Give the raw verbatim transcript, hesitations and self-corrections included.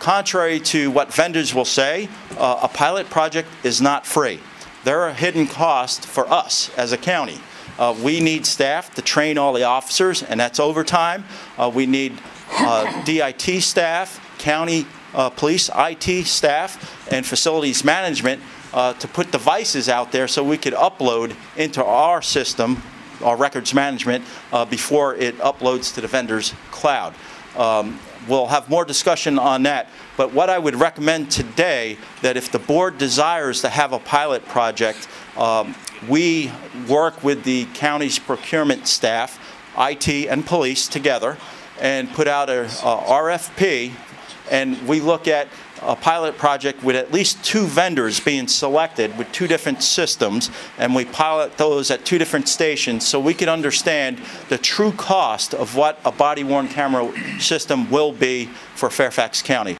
contrary to what vendors will say, uh, a pilot project is not free. There are hidden costs for us as a county. Uh, we need staff to train all the officers, and that's overtime. Uh, we need uh, D I T staff, county uh, police I T staff, and facilities management uh, to put devices out there so we could upload into our system, our records management, uh, before it uploads to the vendor's cloud. Um, we'll have more discussion on that, but what I would recommend today, that if the board desires to have a pilot project, um, we work with the county's procurement staff, I T and police together, and put out a, a R F P, and we look at a pilot project with at least two vendors being selected with two different systems, and we pilot those at two different stations so we can understand the true cost of what a body-worn camera system will be for Fairfax County.